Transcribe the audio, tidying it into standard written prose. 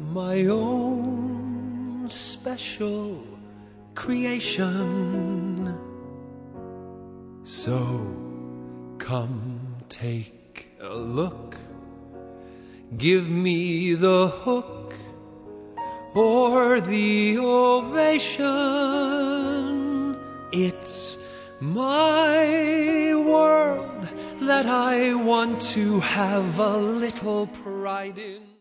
my own special creation. So come take a look, give me the hook or the ovation. It's my world that I want to have a little pride in.